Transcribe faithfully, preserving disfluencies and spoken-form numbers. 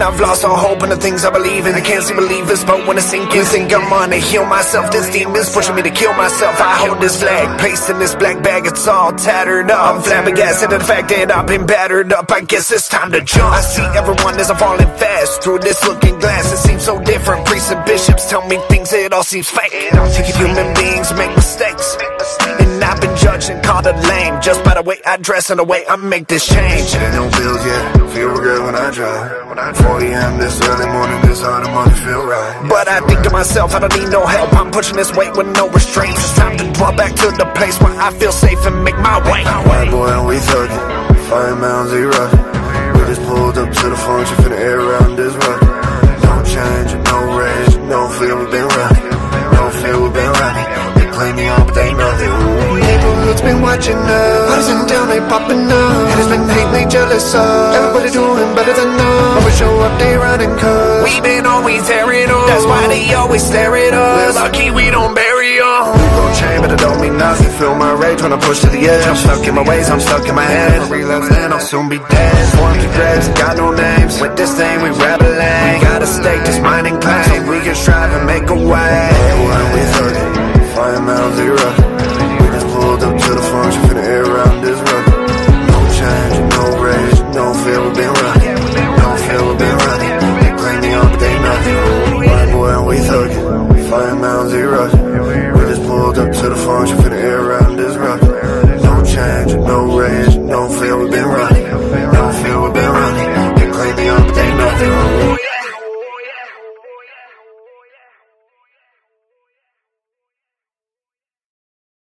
And I've lost all hope in the things I believe in. I can't seem to believe this boat when it's sinking. Think I'm gonna heal myself, this demon's pushing me to kill myself. I hold this flag, placed in this black bag, it's all tattered up. I'm flabbergasted at the fact that I've been battered up. I guess it's time to jump. I see everyone as I'm falling fast through this looking glass. It seems so different. Priests and bishops tell me things, it all seems fake. Human beings make mistakes, and I've been judged and called a lame just by the way I dress and the way I make this change. Ain't no bills yet, feel regret when I drive. four A M this early morning, this hard the money feel right. But I think to myself, I don't need no help. I'm pushing this weight with no restraints. It's time to draw back to the place where I feel safe and make my way. White boy and we thuggin', five mounds he rockin'. We just pulled up to the function, finna air around this rock. No change, no rage, no fear, we been running. No fear, we been running. They play me on, but they know they ooh. Neighborhood's been watching us. Parties in town, they poppin' up. Haters been hating, they jealous of. Everybody doing better than us. When we show up, they running cuz we been always tearing up. That's why they always stare at us. We're lucky we don't bury them. Gold chain, but it don't mean nothing. Feel my rage when I push to the edge. I'm stuck in my ways, I'm stuck in my head. Relapse, then I'll soon be dead. Forms of graves, got no names. With this thing, we rebelling. Gotta stake this